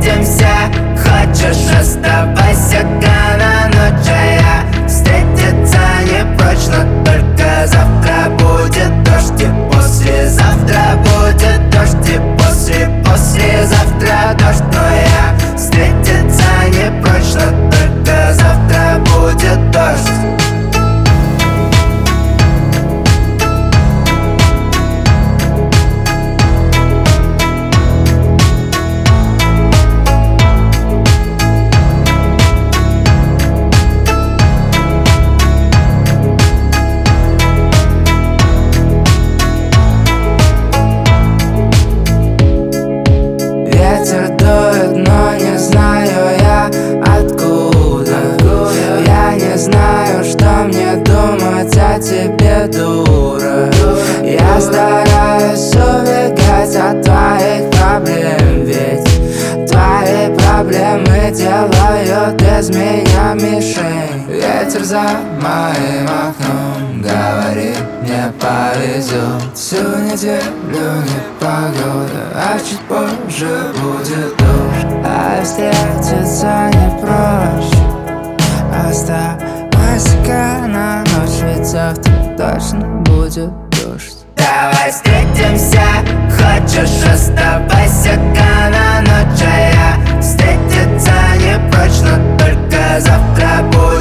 встретимся. Хочешь, оставайся на ночь, а я встретиться не прочь. Но только завтра будет дождь, и послезавтра будет дождь, и послезавтра дождь. Но я встретиться не прочь, но только завтра будет дождь. Ветер дует, но не знаю я откуда. Я не знаю, что мне думать о тебе, дура. Я стараюсь убегать от твоих проблем, ведь твои проблемы делают из меня мишень. Ветер за моим окном говорит, мне повезет. Всю неделю непогода, а чуть позже будет дождь. А встретиться не проще. Оставайся на ночь, ведь завтра точно будет дождь. Давай встретимся, хочешь, оставайся на ночь, а я встретиться не прочь. Но только завтра будет